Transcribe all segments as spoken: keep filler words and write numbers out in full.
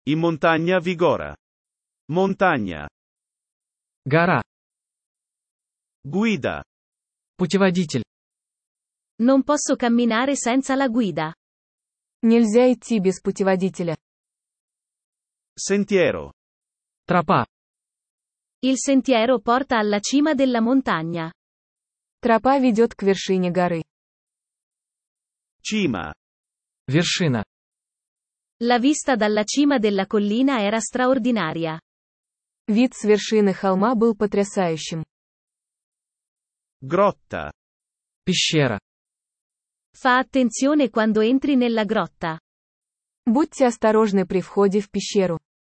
In montagna vigora. Montagna. Гора. Guida. Путеводитель. Non posso camminare senza la guida. Нельзя идти без путеводителя. Sentiero. Тропа. Il sentiero porta alla cima della montagna. Тропа ведет к вершине горы. Cima. Вершина. La vista dalla cima della collina era straordinaria. Вид с вершины холма был потрясающим. Grotta. Пещера. Fa attenzione quando entri nella grotta. Будьте осторожны при входе в пещеру.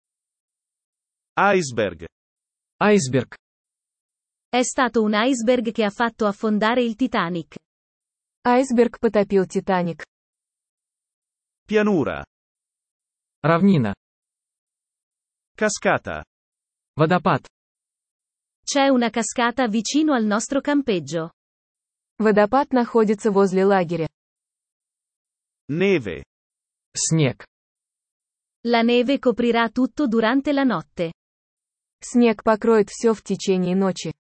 Iceberg. Айсберг. È stato un iceberg che ha fatto affondare il Titanic. Айсберг потопил Титаник. Pianura. Равнина. Cascata. Водопад. C'è una cascata vicino al nostro campeggio. Водопад находится возле лагеря. Neve. Снег. La neve coprirà tutto durante la notte. Снег покроет все в течение ночи.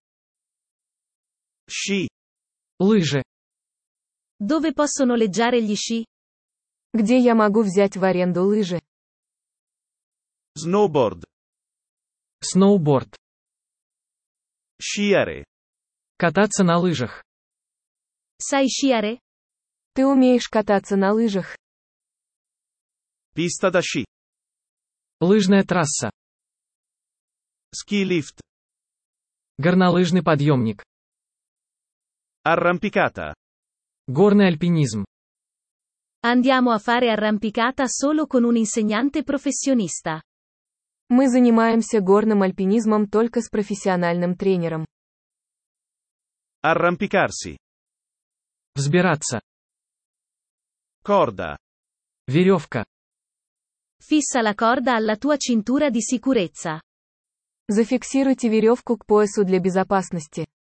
Sci. Лыжи. Dove posso noleggiare gli sci? Где я могу взять в аренду лыжи? Snowboard. Сноуборд. Sciare. Кататься на лыжах. Sai sciare? Ты умеешь кататься на лыжах? Pista da sci. Лыжная трасса. Ski lift. Горнолыжный подъемник. Arrampicata. Горный альпинизм. Andiamo a fare arrampicata solo con un insegnante professionista. Мы занимаемся горным альпинизмом только с профессиональным тренером. Arrampicarsi. Взбираться. Corda. Веревка. Fissa la corda alla tua cintura di sicurezza. Зафиксируйте веревку к поясу для безопасности.